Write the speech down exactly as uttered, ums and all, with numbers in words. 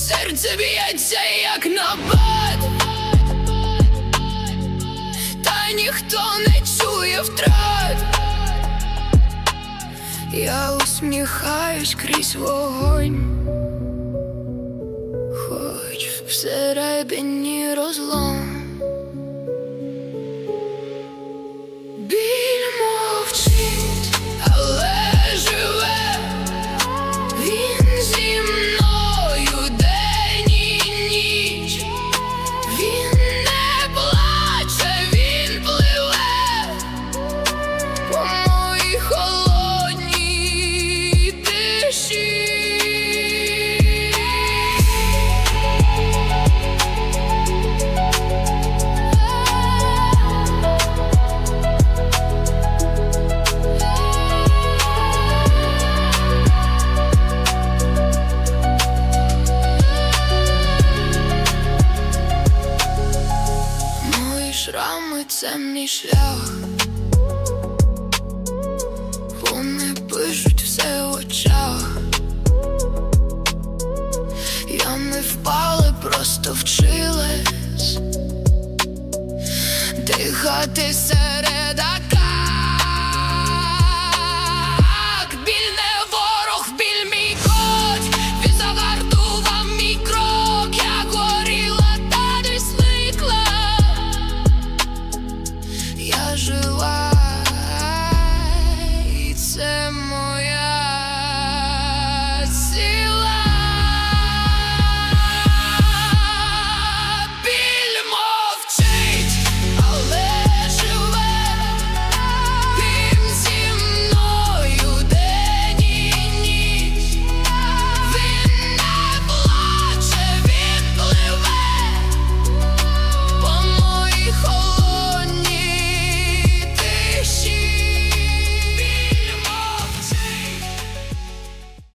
серце б'ється, як набат, та ніхто не чує втрат. Я усміхаюсь крізь вогонь, хоч всередині розлом. Біль мовчить, але живе, він зі мною день і ніч. Він не плаче, він пливе по моїй холодній тиші. Шрами — це мій шлях, вони пишуть все в очах. Я не впала, просто вчилась дихати серед